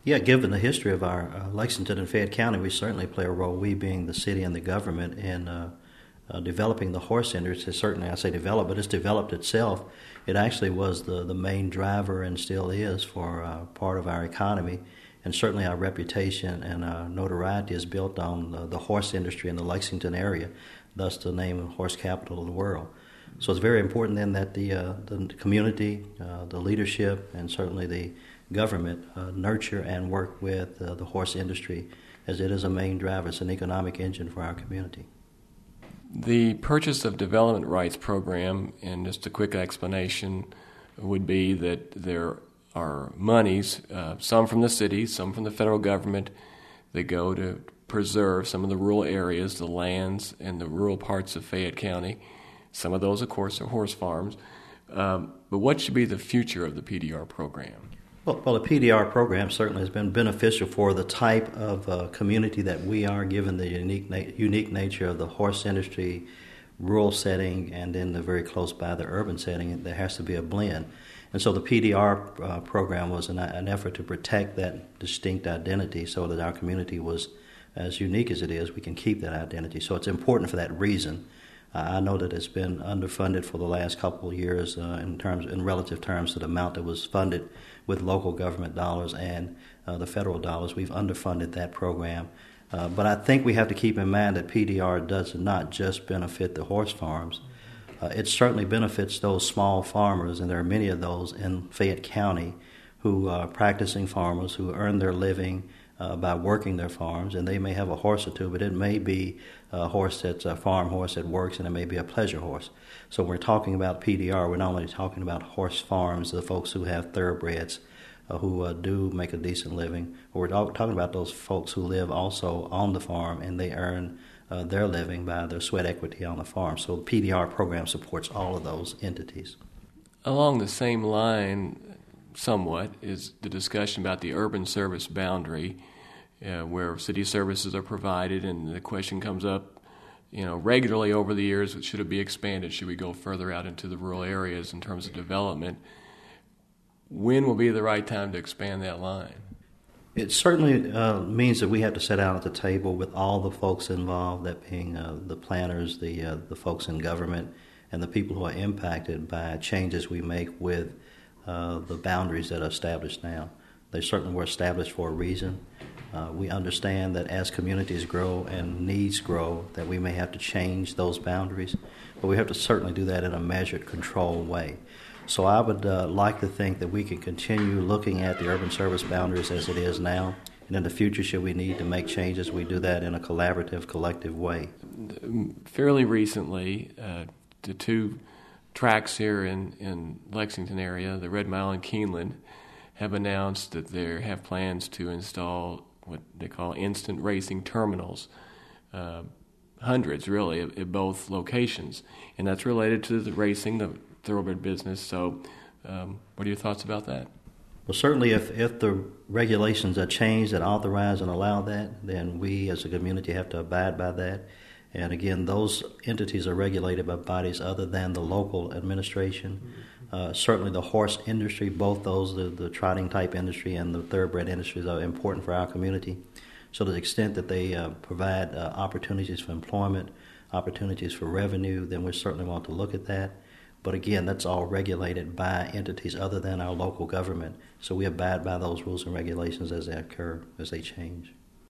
Yeah, given the history of our Lexington and Fayette County, we certainly play a role, we being the city and the government, in developing the horse industry. Certainly, I say develop, but it's developed itself. It actually was the main driver and still is for part of our economy. And certainly our reputation and our notoriety is built on the horse industry in the Lexington area, thus the name of horse capital of the world. So it's very important then that the community, the leadership, and certainly the government nurture and work with the horse industry, as it is a main driver. It's an economic engine for our community. The Purchase of Development Rights program, and just a quick explanation, would be that there are monies, some from the city, some from the federal government, that go to preserve some of the rural areas, the lands, and the rural parts of Fayette County. Some of those, of course, are horse farms. But what should be the future of the PDR program? Well, the PDR program certainly has been beneficial for the type of community that we are, given the unique nature of the horse industry, rural setting, and then the very close by the urban setting. There has to be a blend. And so the PDR program was an effort to protect that distinct identity so that our community was as unique as it is. We can keep that identity. So it's important for that reason. I know that it's been underfunded for the last couple of years in relative terms to the amount that was funded with local government dollars and the federal dollars. We've underfunded that program. But I think we have to keep in mind that PDR does not just benefit the horse farms. It certainly benefits those small farmers, and there are many of those in Fayette County who are practicing farmers who earn their living by working their farms, and they may have a horse or two, but it may be a horse that's a farm horse that works, and it may be a pleasure horse. So when we're talking about PDR, we're not only talking about horse farms, the folks who have thoroughbreds who do make a decent living, but we're talking about those folks who live also on the farm, and they earn their living by their sweat equity on the farm. So the PDR program supports all of those entities. Along the same line, somewhat, is the discussion about the urban service boundary, where city services are provided, and the question comes up, regularly over the years: should it be expanded? Should we go further out into the rural areas in terms of development? When will be the right time to expand that line? It certainly means that we have to sit down at the table with all the folks involved, that being the planners, the folks in government, and the people who are impacted by changes we make with the boundaries that are established now. They certainly were established for a reason. We understand that as communities grow and needs grow, that we may have to change those boundaries, but we have to certainly do that in a measured, controlled way. So I would like to think that we can continue looking at the urban service boundaries as it is now, and in the future, should we need to make changes, we do that in a collaborative, collective way. Fairly recently, the two tracks here in Lexington area, the Red Mile and Keeneland, have announced that they have plans to install what they call instant racing terminals, hundreds really at both locations, and that's related to the racing, the thoroughbred business. So what are your thoughts about that? Well, certainly if the regulations are changed that authorize and allow that, then we as a community have to abide by that. And again, those entities are regulated by bodies other than the local administration. Certainly the horse industry, both those, the trotting type industry and the thoroughbred industries, are important for our community. So to the extent that they provide opportunities for employment, opportunities for revenue, then we certainly want to look at that. But again, that's all regulated by entities other than our local government. So we abide by those rules and regulations as they occur, as they change.